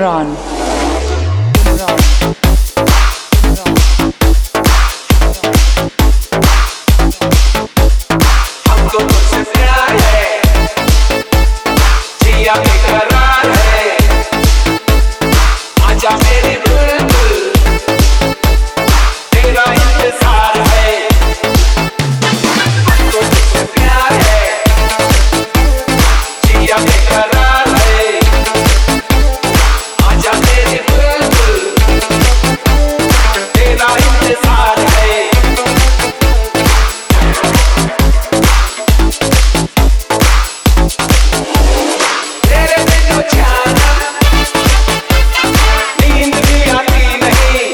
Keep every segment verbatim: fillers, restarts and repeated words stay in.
इमरान इमरान हमको तुझसे प्यार है, जिया बेकरार है, आजा मेरी बुलबुल, तेरा इंतजार है। हमको तुझसे प्यार है, जिया बेकरार है, आजा मेरी बुलबुल, तेरा इंतजार है। तेरे बिन जाना नींद भी आती नहीं,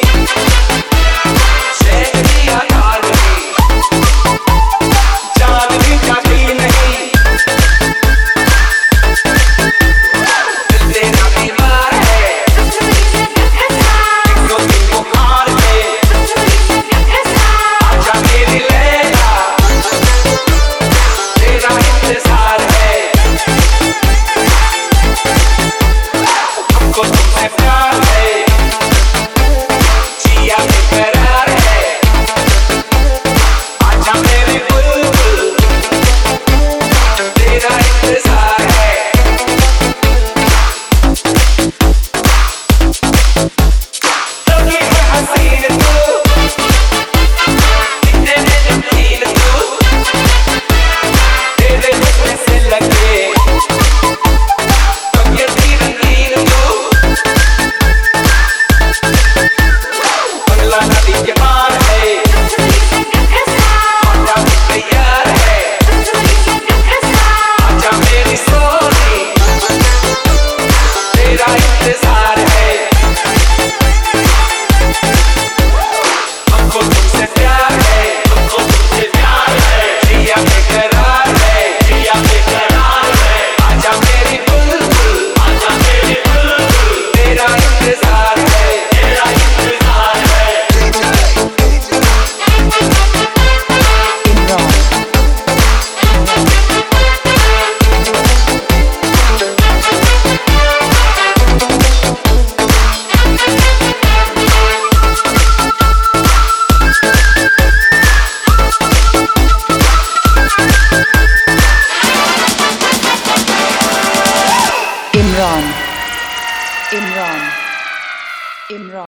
चैन भी आता नहीं, जान भी जाती नहीं। दिल तेरा बीमार है, एक दो दिन बुखार है, आजा मेरी लैला, तेरा इंतजार है। हमको तुमसे प्यार है, जिया बेकरार है, आजा मेरी बुलबुल, तेरा इंतजार है। लगी है हसीन तू, दिखने में नमकीन तू, तेरे हुस्न से लगे तबीयती रंगीन तू। बंगला नदी के पार है, आजा भी तैयार है, आजा मेरी सोनी, तेरा इंतजार है। हमको तुमसे प्यार है, हमको तुमसे प्यार है, जिया बेकरार है, जिया बेकरार है, आजा मेरी बुलबुल, आजा मेरी बुलबुल, तेरा इंतजार है, तेरा इंतजार है। इमरान इमरान इमरान इमरान